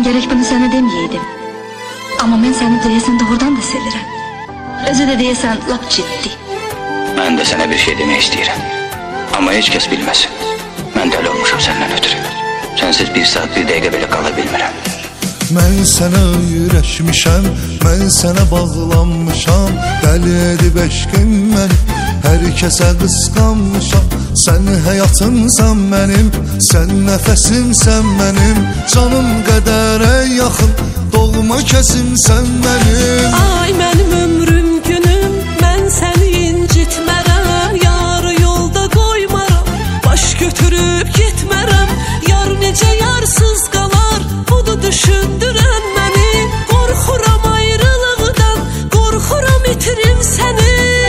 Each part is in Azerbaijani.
Mən gərək bunu sənə deməyəydim. Amma mən səni deyəsən doğrudan da sevirəm. Özü də deyəsən lap ciddi. Mən də sənə bir şey demək istəyirəm. Amma heç kəs bilməsin. Mən dəli olmuşam səndən ötürü. Sənsiz bir saat, bir dəqiqə belə qala bilmirəm. Mən sənə öyrəşmişəm, mən sənə bağlanmışam. Dəli edib eşqim məni, hər kəsə qısqanmışam. Sən həyatımsan mənim, sən nəfəsimsən mənim. Canım qədərə yaxın, doğma kəsimsən mənim. Ay mənim ömrüm günüm, mən səni incitmərəm. Yarı yolda qoymaram, baş götürüb getmərəm. Yar necə yarsız qalar, budur düşündürən məni. Qorxuram ayrılıqdan, qorxuram itirim səni.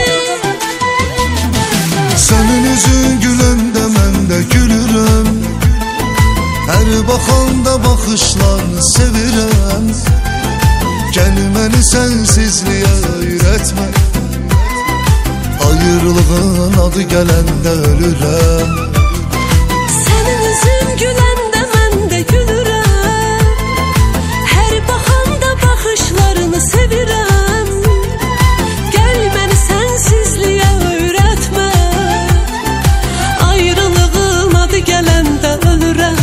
Sənin üzün güləndə mən də gülürəm. Hər baxanda baxışlarını sevirəm. Gəl məni sənsizliyə öyrətmə. Ayrılığın adı gələndə ölürəm. Sənin üzün güləndə mən də gülürəm. Hər baxanda baxışlarını sevirəm. Gəl məni sənsizliyə öyrətmə. Ayrılığın adı gələndə ölürəm.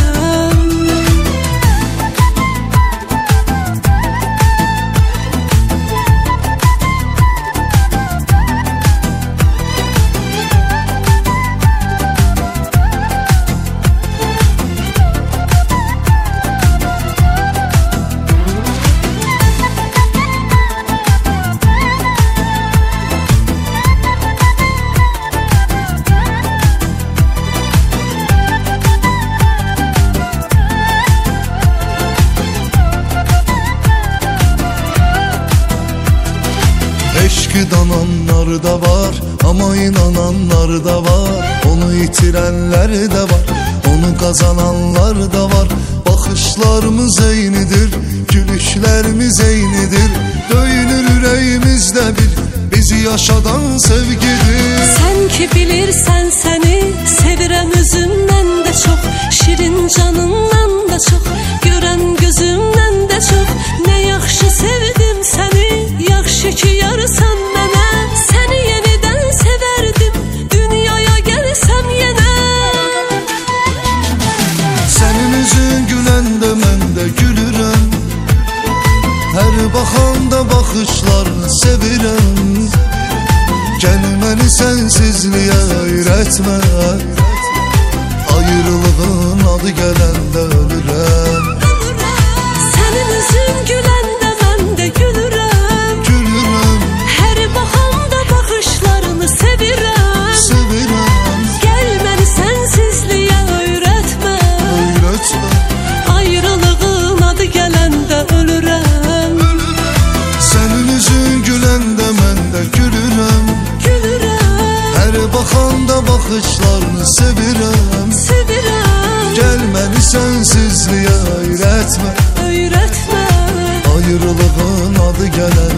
Eşqi dananlar da var, ama inananlar da var. Onu itirenler de var, onu kazananlar da var. Bakışlarımız eynidir, gülüşlerimiz eynidir. Döyünür yüreğimizde bir, bizi yaşadan sevgidir. Sen ki bilirsen seni sevirem özümden de çok. Şirin canından da çok, gören gözümden de çok. Ne yaxşı sevdim seni, yaxşı ki yarsan mənə. Səni yenidən severdim, dünyaya gəlsəm yenə. Sənin üzün güləndə mən də gülürəm. Hər baxanda baxışlarını sevirəm. Gəl məni sənsizliyə öyrətmə. Ayrılığın adı gələndə ölürəm. Sənin üzün güləndə mən də gülürəm. Gülürəm, Hər baxanda baxışlarını sevirəm. sevirəm. Gəl məni sənsizliyə öyrətmə. Öyrətmə. Ayrılığın adı gələndə ölürəm. Sənin üzün güləndə mən də gülürəm. Gülürəm, Hər baxanda baxışlarını sevirəm. sevirəm. Gəl məni sənsizliyə öyrətmə. Öyrətmə. Ayrılığın adı gələndə